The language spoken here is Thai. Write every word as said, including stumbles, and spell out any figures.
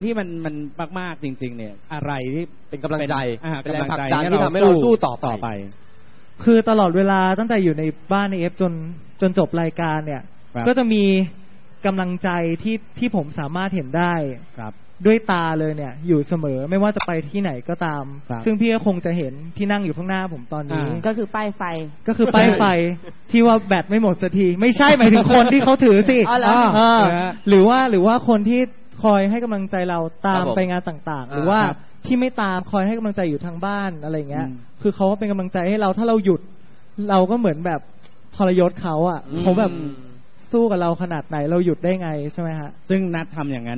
ที่มันมันมากๆจริงๆเนี่ยอะไรที่เป็นกำลังใจเป็นแรงผลักดันที่ทำให้เราสู้ต่อไปคือตลอดเวลาตั้งแต่อยู่ในบ้านในเอฟจนจนจบรายการเนี่ยก็จะมีกำลังใจที่ที่ผมสามารถเห็นได้ด้วยตาเลยเนี่ยอยู่เสมอไม่ว่าจะไปที่ไหนก็ตามซึ่งพี่ก็คงจะเห็นที่นั่งอยู่ข้างหน้าผมตอนนี้ก็คือป้ายไฟก็คือป้ายไฟที่ว่าแบตไม่หมดสักทีไม่ใช่หมายถึงคนที่เขาถือสิหรือว่าหรือว่าคนที่คอยให้กำลังใจเราตามไปงานต่างๆหรือว่าที่ไม่ตามคอยให้กำลังใจอยู่ทางบ้านอะไรเงี้ยคือเขาเป็นกำลังใจให้เราถ้าเราหยุดเราก็เหมือนแบบทรยศเขาอ่ะเขาแบบสู้กับเราขนาดไหนเราหยุดได้ไงใช่ไหมฮะซึ่งนัดทำอย่างนั้น